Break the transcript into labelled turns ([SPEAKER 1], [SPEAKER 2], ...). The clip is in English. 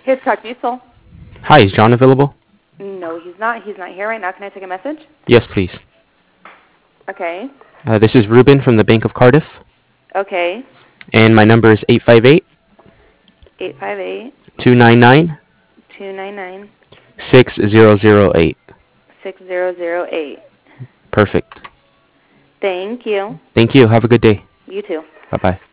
[SPEAKER 1] Hiscock Diesel.
[SPEAKER 2] Hi, is John available?
[SPEAKER 1] No, he's not. He's not here right now. Can I take a message?
[SPEAKER 2] Yes, please.
[SPEAKER 1] Okay.
[SPEAKER 2] This is Ruben from the Bank of Cardiff,
[SPEAKER 1] Okay.
[SPEAKER 2] and my number is 858
[SPEAKER 1] 858
[SPEAKER 2] 299
[SPEAKER 1] 299
[SPEAKER 2] 6008.
[SPEAKER 1] 6008.
[SPEAKER 2] Perfect.
[SPEAKER 1] Thank you.
[SPEAKER 2] Thank you. Have a good day.
[SPEAKER 1] You too.
[SPEAKER 2] Bye-bye.